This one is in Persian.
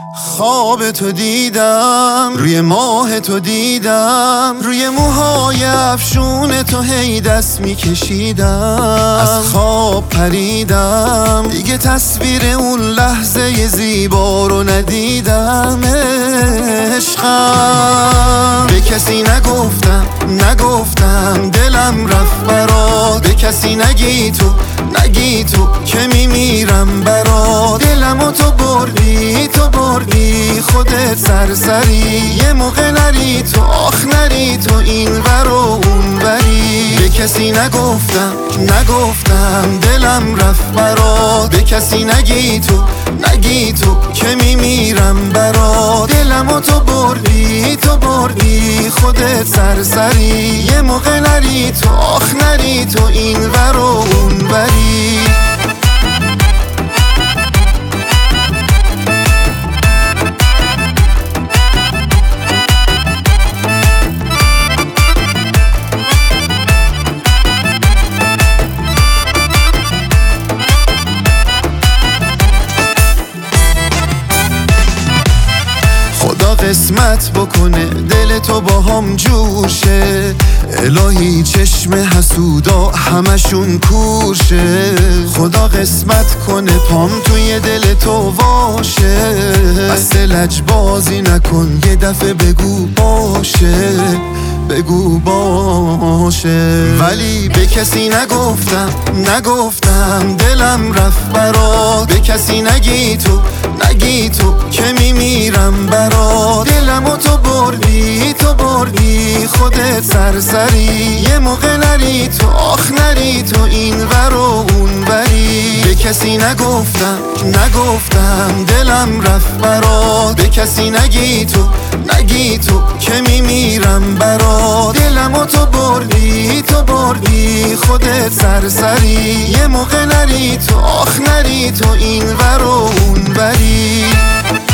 خواب تو دیدم، روی ماه تو دیدم، روی موهای افشون تو هی دست میکشیدم. از خواب پریدم، دیگه تصویر اون لحظه زیبا رو ندیدم. عشقم به کسی نگفتم دلم رفت برات. به کسی نگی تو که میمیرم برات. دلمو تو بردی خودت سرسری. یه موقع نری تو آخ نری تو این ور و اون وری. به کسی نگفتم دلم رفت برات. به کسی نگی تو که میمیرم برات. دلمو تو بردی خودت سرسری. یه موقع نری تو آخ نری تو این ور و اون وری. قسمت بکنه دل تو با هم جوشه. الهی چشم حسودا همشون کورشه. خدا قسمت کنه پام توی دل تو واشه. بس لجبازی نکن یه دفعه بگو باشه. ولی به کسی نگفتم دلم رفت برات. به کسی نگی تو که میمیرم برات. دلمو تو بردی خودت سرسری. یه موقع نری تو آخ نری تو این ور و اون وری. به کسی نگفتم دلم رفت برات. به کسی نگی تو که میمیرم برات. دلمو تو بردی خودت سرسری. یه موقع نری تو آخ نری تو این ور و اون وری.